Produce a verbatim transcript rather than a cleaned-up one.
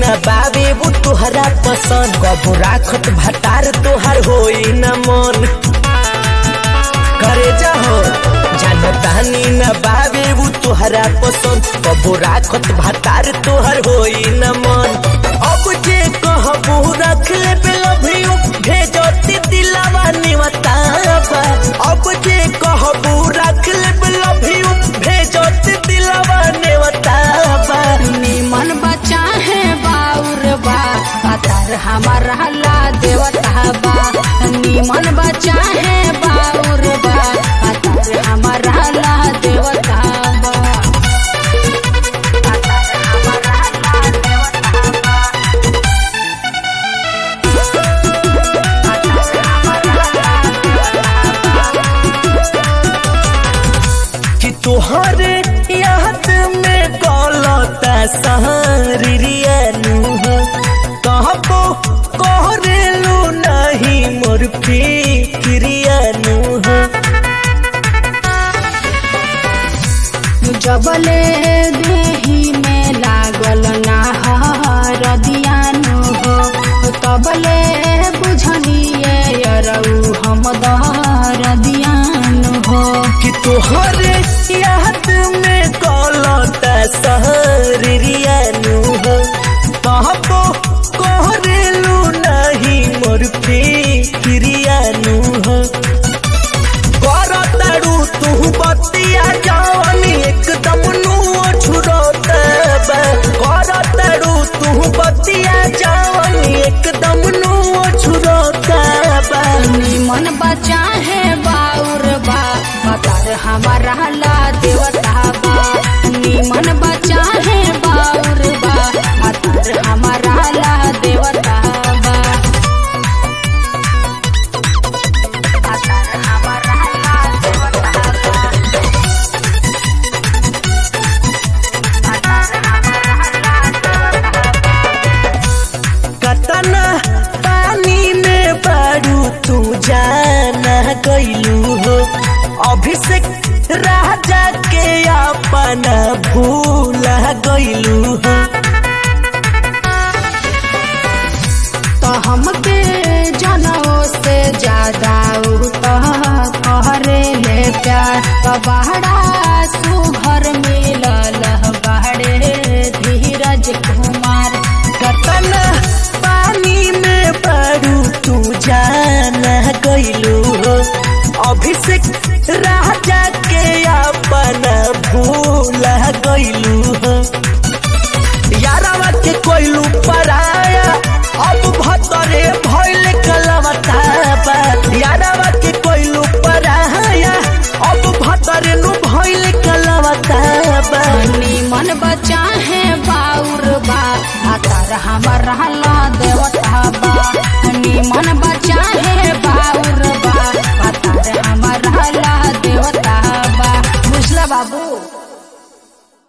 न बाबे वो तोहरा पसंद कबो राखत भतार तोहर होई न मन करे जाहो जानतानी न बाबे वो तोहरा पसंद कबो राखत भतार तोहर होई न मन अब जे कहबो रख ले बेलभियो भेजती दिलवा निवताबा अब जे कहबो रख ले बेलभियो भेजती दिलवा निवताबा निमन बचा है बाउर बा पतार हमारा ला देवता बा निमन बचा है बाउर बा पतार हमारा ला देवता बा पतार हमारा ला देवता बा पतार हमारा ला देवता बा कि तोहरे याद में गलता सहरिया नु कहबो कहरेलू नहीं मोर फिक्रिया नु जबले देही में लागल ना हरदियानु हो तबले बुझनिए यरऊ हम दरदियानु हो कि तोहरे याद में गलता सहरिया नु कहबो कहरेलू नहीं मोर फिक्रिया नु करतारू तू बतिया जवानी एकदम नु छुरतबा करतारू तू बतिया जवानी एकदम नु छुरतबा निमन बचा है बाउर बा पतार हमारा ला देवता बा निमन बचा है बाउर बा पतार हमारा ला देवता बा पतार हमारा ला देवता बा पतार हमारा ला देवता बा कतना पानी में बारू तू जाना गइलू हो अभिषेक राजा के अपना भूला गइलू हो तो हमके जनों से ज्यादा कहरे ले प्यार तो बहरा सुघर मिलल बहरे धीरज कुमार कतना पानी में बारू तू जाना गइलू हो अभिषेक राजा के अपना भूला गइलू हो यारवा के कोइलू पराया अब भतरे भइल कलवताबा यारवा के कोइलू पराया अब भतरे नु भइल कलवताबा निमन बचा है बाउर बा पतार हमारा ला देवता बा निमन